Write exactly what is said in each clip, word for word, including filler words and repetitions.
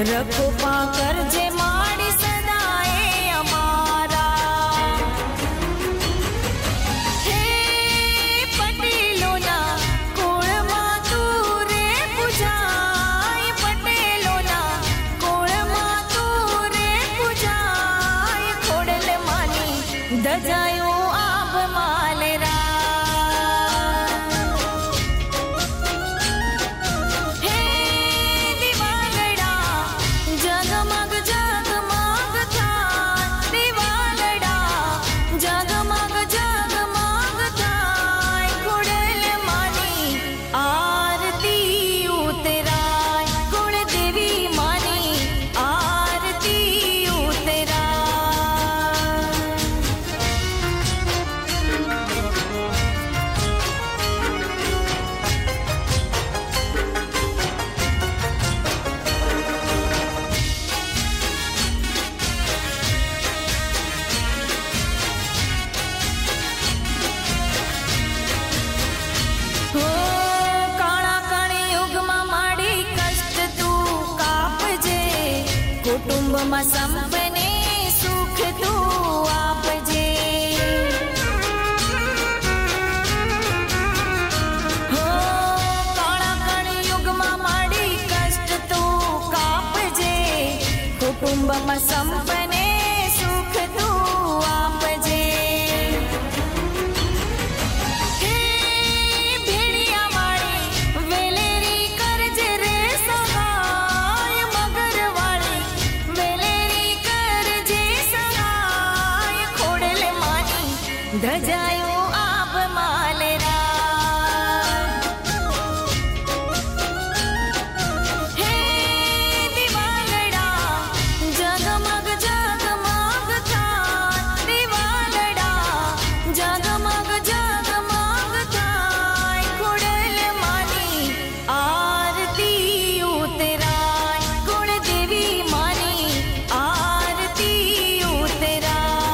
रखो पाकर जे माड़ी सदाए अमारा। हे पटेलों ना कोण मां तू रे पूजाय, पटेलों ना कोण मां तू रे पूजाय, खोड़ल मानी दजायो आब मालेरा। कुटुंब में संपने सुख तू आपजे। हो काळा कण युग में माड़ी कष्ट तू कापजे, कुटुंब में संपने सुख तू आपजे। धजायो आप मालेरा। हे दिवालड़ा जगमग जगमग थाय, दिवालड़ा जगमग जगमग थाय, खोड़ल मानी आरती उतराय, गुण देवी मानी आरती उतराय।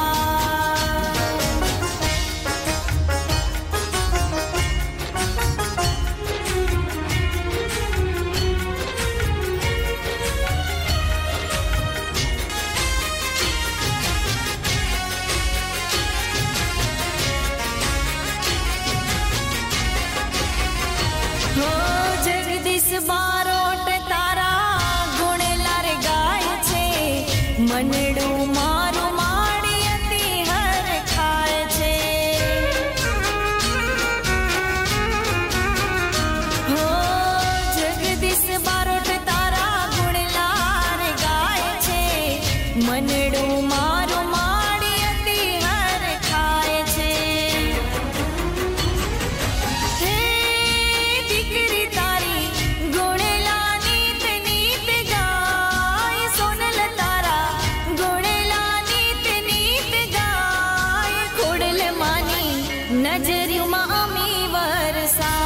हो जगदीश बारोट तारा गुणेला रे गाय छे, मनडू मारू माड़ी अति हर खाय छे। हो जगदीश बारोट तारा गुणेला रे गाय छे, मनडू मारू माड़ी अति हर खाय छे। नजरियों में अमी वरसा।